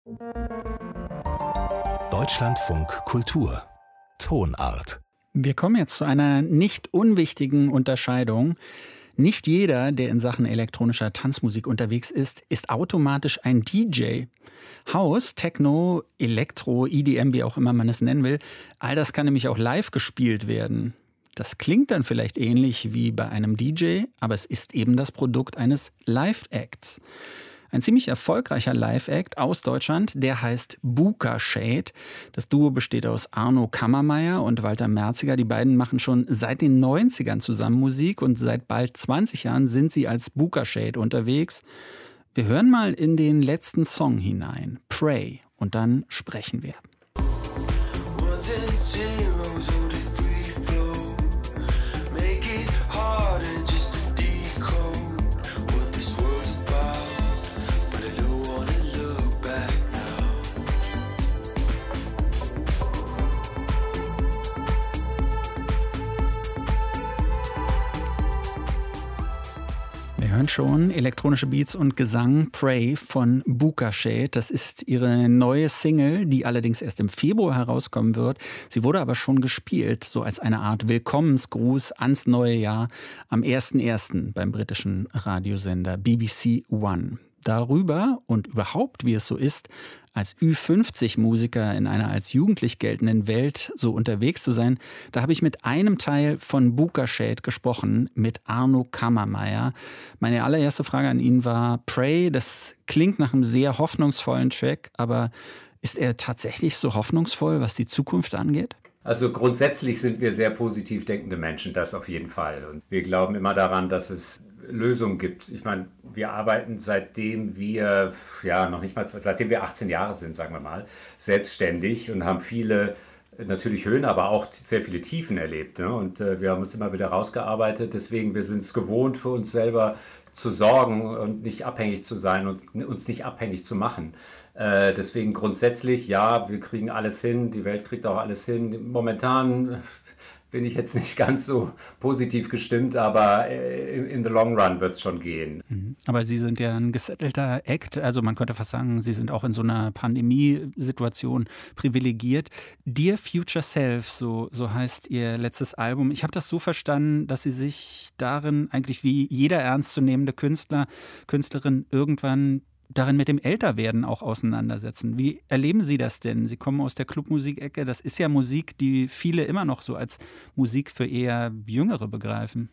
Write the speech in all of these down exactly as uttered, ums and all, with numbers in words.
Deutschlandfunk Kultur Tonart. Wir kommen jetzt zu einer nicht unwichtigen Unterscheidung. Nicht jeder, der in Sachen elektronischer Tanzmusik unterwegs ist, ist automatisch ein D J. House, Techno, Elektro, E D M, wie auch immer man es nennen will, all das kann nämlich auch live gespielt werden. Das klingt dann vielleicht ähnlich wie bei einem D J, aber es ist eben das Produkt eines Live-Acts. Ein ziemlich erfolgreicher Live-Act aus Deutschland, der heißt Buka Shade. Das Duo besteht aus Arno Kammermeier und Walter Merziger. Die beiden machen schon seit den neunzigern zusammen Musik und seit bald zwanzig Jahren sind sie als Buka Shade unterwegs. Wir hören mal in den letzten Song hinein, Pray, und dann sprechen wir. Wir hören schon elektronische Beats und Gesang, Pray von Buka Shade. Das ist ihre neue Single, die allerdings erst im Februar herauskommen wird. Sie wurde aber schon gespielt, so als eine Art Willkommensgruß ans neue Jahr am ersten ersten beim britischen Radiosender B B C One. Darüber und überhaupt, wie es so ist, als Ü fünfzig Musiker in einer als jugendlich geltenden Welt so unterwegs zu sein, da habe ich mit einem Teil von Buka Shade gesprochen, mit Arno Kammermeier. Meine allererste Frage an ihn war, Pray, das klingt nach einem sehr hoffnungsvollen Track, aber ist er tatsächlich so hoffnungsvoll, was die Zukunft angeht? Also grundsätzlich sind wir sehr positiv denkende Menschen, das auf jeden Fall. Und wir glauben immer daran, dass es Lösungen gibt. Ich meine, wir arbeiten seitdem wir, ja noch nicht mal, seitdem wir achtzehn Jahre sind, sagen wir mal, selbstständig und haben viele natürlich Höhen, aber auch sehr viele Tiefen erlebt. Ne? Und äh, wir haben uns immer wieder rausgearbeitet. Deswegen, wir sind es gewohnt, für uns selber zu sorgen und nicht abhängig zu sein und uns nicht abhängig zu machen. Äh, deswegen grundsätzlich, ja, wir kriegen alles hin, die Welt kriegt auch alles hin. Momentan bin ich jetzt nicht ganz so positiv gestimmt, aber in the long run wird es schon gehen. Aber Sie sind ja ein gesettelter Act, also man könnte fast sagen, Sie sind auch in so einer Pandemiesituation privilegiert. Dear Future Self, so, so heißt Ihr letztes Album. Ich habe das so verstanden, dass Sie sich darin eigentlich wie jeder ernstzunehmende Künstler, Künstlerin irgendwann darin mit dem Älterwerden auch auseinandersetzen. Wie erleben Sie das denn? Sie kommen aus der Clubmusik-Ecke. Das ist ja Musik, die viele immer noch so als Musik für eher Jüngere begreifen.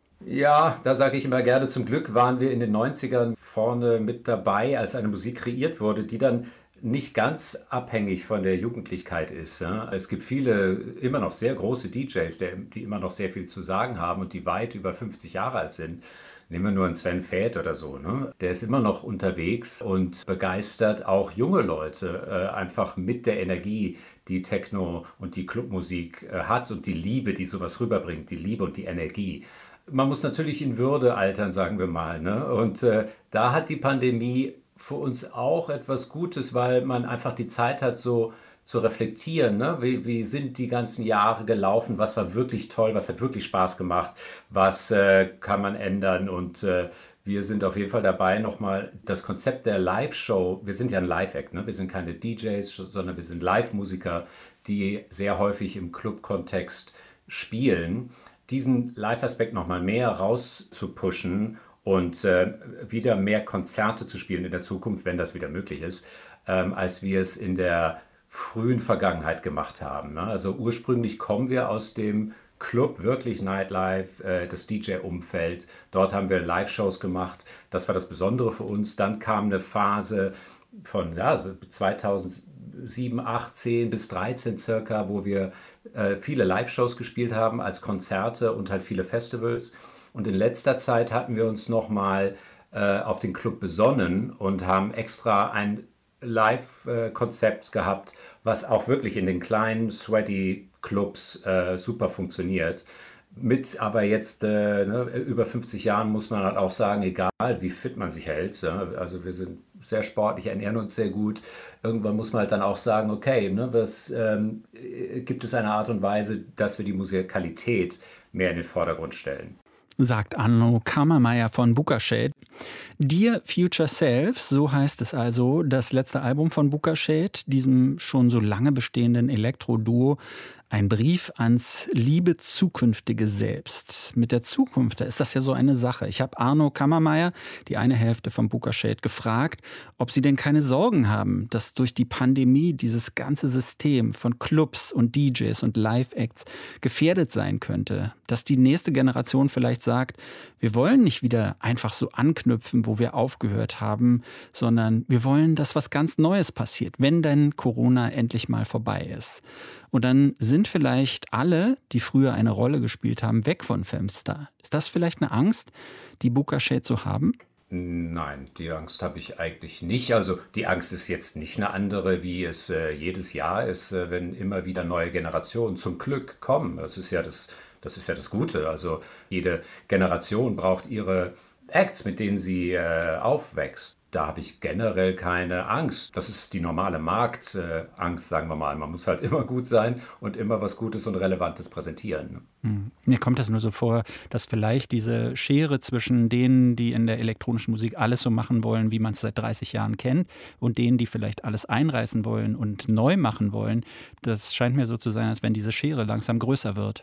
Ja, da sage ich immer gerne, zum Glück waren wir in den neunzigern vorne mit dabei, als eine Musik kreiert wurde, die dann nicht ganz abhängig von der Jugendlichkeit ist. Ja. Es gibt viele immer noch sehr große D Js, die immer noch sehr viel zu sagen haben und die weit über fünfzig Jahre alt sind. Nehmen wir nur einen Sven Väth oder so. Ne? Der ist immer noch unterwegs und begeistert auch junge Leute äh, einfach mit der Energie, die Techno und die Clubmusik äh, hat und die Liebe, die sowas rüberbringt, die Liebe und die Energie. Man muss natürlich in Würde altern, sagen wir mal. Ne? Und äh, da hat die Pandemie für uns auch etwas Gutes, weil man einfach die Zeit hat, so zu reflektieren, ne? wie, wie sind die ganzen Jahre gelaufen, was war wirklich toll, was hat wirklich Spaß gemacht, was äh, kann man ändern und äh, wir sind auf jeden Fall dabei, nochmal das Konzept der Live-Show, wir sind ja ein Live-Act, ne? Wir sind keine D Js, sondern wir sind Live-Musiker, die sehr häufig im Club-Kontext spielen, diesen Live-Aspekt nochmal mehr rauszupushen und äh, wieder mehr Konzerte zu spielen in der Zukunft, wenn das wieder möglich ist, ähm, als wir es in der frühen Vergangenheit gemacht haben. Ne? Also ursprünglich kommen wir aus dem Club, wirklich Nightlife, äh, das D J-Umfeld. Dort haben wir Live-Shows gemacht. Das war das Besondere für uns. Dann kam eine Phase von ja, zweitausendsieben, achtzehn bis dreizehn circa, wo wir äh, viele Live-Shows gespielt haben als Konzerte und halt viele Festivals. Und in letzter Zeit hatten wir uns nochmal äh, auf den Club besonnen und haben extra ein Live-Konzept gehabt, was auch wirklich in den kleinen, sweaty Clubs äh, super funktioniert. Mit aber jetzt äh, ne, über fünfzig Jahren muss man halt auch sagen, egal wie fit man sich hält, ja, also wir sind sehr sportlich, ernähren uns sehr gut, irgendwann muss man halt dann auch sagen, okay, ne, was, ähm, gibt es eine Art und Weise, dass wir die Musikalität mehr in den Vordergrund stellen. sagt Arno Kammermeier von Booka-Shade. Dear Future Self, so heißt es also, das letzte Album von Booka-Shade, diesem schon so lange bestehenden Elektro-Duo. Ein Brief ans liebe zukünftige Selbst. Mit der Zukunft, da ist das ja so eine Sache. Ich habe Arno Kammermeier, die eine Hälfte von Booka-Shade, gefragt, ob sie denn keine Sorgen haben, dass durch die Pandemie dieses ganze System von Clubs und D Js und Live-Acts gefährdet sein könnte. Dass die nächste Generation vielleicht sagt, wir wollen nicht wieder einfach so anknüpfen, wo wir aufgehört haben, sondern wir wollen, dass was ganz Neues passiert, wenn denn Corona endlich mal vorbei ist. Und dann sind vielleicht alle, die früher eine Rolle gespielt haben, weg von Femstar. Ist das vielleicht eine Angst, die Booka-Shade so haben? Nein, die Angst habe ich eigentlich nicht. Also die Angst ist jetzt nicht eine andere, wie es äh, jedes Jahr ist, äh, wenn immer wieder neue Generationen zum Glück kommen. Das ist ja das, das ist ja das Gute. Also jede Generation braucht ihre Acts, mit denen sie äh, aufwächst. Da habe ich generell keine Angst. Das ist die normale Marktangst, sagen wir mal. Man muss halt immer gut sein und immer was Gutes und Relevantes präsentieren. Hm. Mir kommt das nur so vor, dass vielleicht diese Schere zwischen denen, die in der elektronischen Musik alles so machen wollen, wie man es seit dreißig Jahren kennt, und denen, die vielleicht alles einreißen wollen und neu machen wollen, das scheint mir so zu sein, als wenn diese Schere langsam größer wird.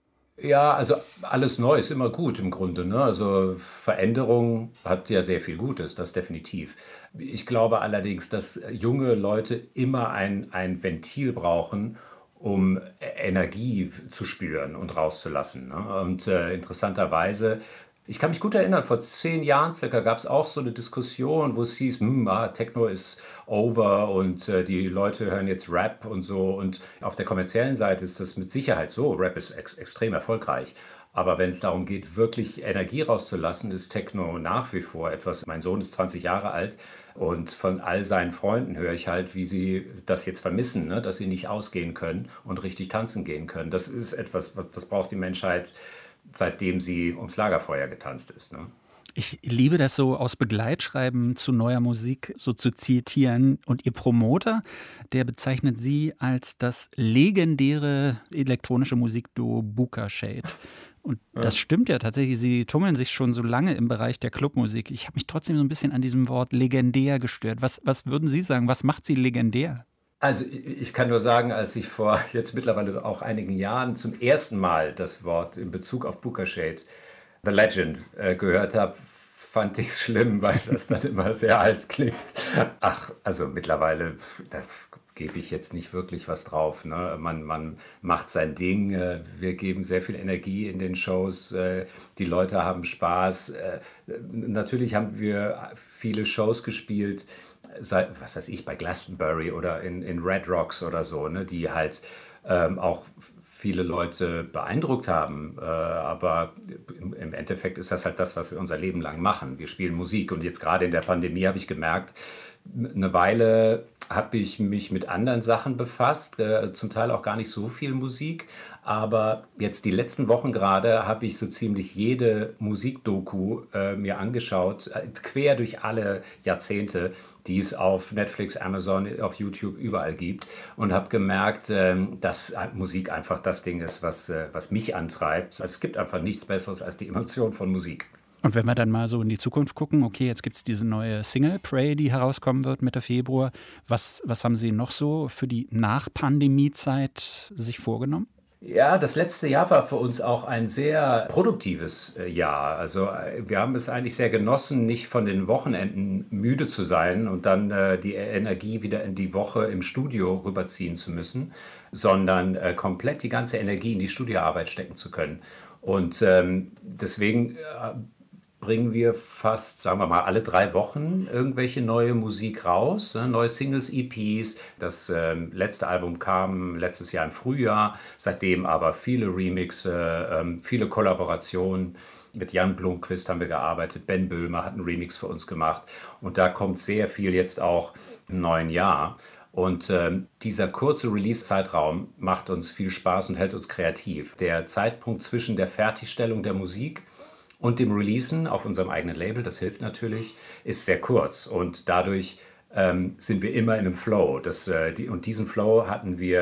Ja, also alles neu ist immer gut im Grunde, ne? Also Veränderung hat ja sehr viel Gutes, das definitiv. Ich glaube allerdings, dass junge Leute immer ein, ein Ventil brauchen, um Energie zu spüren und rauszulassen, ne? Und äh, interessanterweise, ich kann mich gut erinnern, vor zehn Jahren circa gab es auch so eine Diskussion, wo es hieß, hm, ah, Techno ist over und äh, die Leute hören jetzt Rap und so. Und auf der kommerziellen Seite ist das mit Sicherheit so. Rap ist ex extrem erfolgreich. Aber wenn es darum geht, wirklich Energie rauszulassen, ist Techno nach wie vor etwas. Mein Sohn ist zwanzig Jahre alt und von all seinen Freunden höre ich halt, wie sie das jetzt vermissen, ne? Dass sie nicht ausgehen können und richtig tanzen gehen können. Das ist etwas, was, das braucht die Menschheit, seitdem sie ums Lagerfeuer getanzt ist. Ne? Ich liebe das so, aus Begleitschreiben zu neuer Musik so zu zitieren. Und Ihr Promoter, der bezeichnet Sie als das legendäre elektronische Musikduo Booka-Shade. Und ja. Das stimmt ja tatsächlich. Sie tummeln sich schon so lange im Bereich der Clubmusik. Ich habe mich trotzdem so ein bisschen an diesem Wort legendär gestört. Was, was würden Sie sagen? Was macht Sie legendär? Also ich kann nur sagen, als ich vor jetzt mittlerweile auch einigen Jahren zum ersten Mal das Wort in Bezug auf Booka-Shade, The Legend, äh, gehört habe, fand ich es schlimm, weil das dann immer sehr alt klingt. Ach, also mittlerweile, da gebe ich jetzt nicht wirklich was drauf. Ne? Man, man macht sein Ding, äh, wir geben sehr viel Energie in den Shows, äh, die Leute haben Spaß. Äh, natürlich haben wir viele Shows gespielt, Seit, was weiß ich, bei Glastonbury oder in, in Red Rocks oder so, ne, die halt ähm, auch viele Leute beeindruckt haben. Äh, aber im, im Endeffekt ist das halt das, was wir unser Leben lang machen. Wir spielen Musik und jetzt gerade in der Pandemie habe ich gemerkt, eine Weile habe ich mich mit anderen Sachen befasst, äh, zum Teil auch gar nicht so viel Musik, aber jetzt die letzten Wochen gerade habe ich so ziemlich jede Musikdoku äh, mir angeschaut, äh, quer durch alle Jahrzehnte, die es auf Netflix, Amazon, auf YouTube überall gibt und habe gemerkt, äh, dass Musik einfach das Ding ist, was, äh, was mich antreibt. Also es gibt einfach nichts Besseres als die Emotion von Musik. Und wenn wir dann mal so in die Zukunft gucken, okay, jetzt gibt es diese neue Single, Prey, die herauskommen wird Mitte Februar. Was, was haben Sie noch so für die Nach-Pandemie-Zeit sich vorgenommen? Ja, das letzte Jahr war für uns auch ein sehr produktives Jahr. Also wir haben es eigentlich sehr genossen, nicht von den Wochenenden müde zu sein und dann äh, die Energie wieder in die Woche im Studio rüberziehen zu müssen, sondern äh, komplett die ganze Energie in die Studioarbeit stecken zu können. Und ähm, deswegen äh, bringen wir fast, sagen wir mal, alle drei Wochen irgendwelche neue Musik raus, ne? Neue Singles, E Ps. Das ähm, letzte Album kam letztes Jahr im Frühjahr, seitdem aber viele Remixe, ähm, viele Kollaborationen. Mit Jan Blomqvist haben wir gearbeitet, Ben Böhmer hat einen Remix für uns gemacht und da kommt sehr viel jetzt auch im neuen Jahr. Und ähm, dieser kurze Release-Zeitraum macht uns viel Spaß und hält uns kreativ. Der Zeitpunkt zwischen der Fertigstellung der Musik und dem Releasen auf unserem eigenen Label, das hilft natürlich, ist sehr kurz. Und dadurch ähm, sind wir immer in einem Flow. Das, äh, die, und diesen Flow hatten wir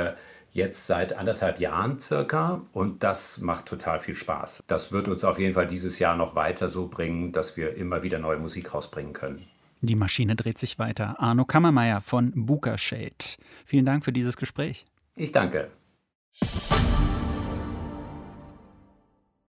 jetzt seit anderthalb Jahren circa und das macht total viel Spaß. Das wird uns auf jeden Fall dieses Jahr noch weiter so bringen, dass wir immer wieder neue Musik rausbringen können. Die Maschine dreht sich weiter. Arno Kammermeier von Booker Shade. Vielen Dank für dieses Gespräch. Ich danke.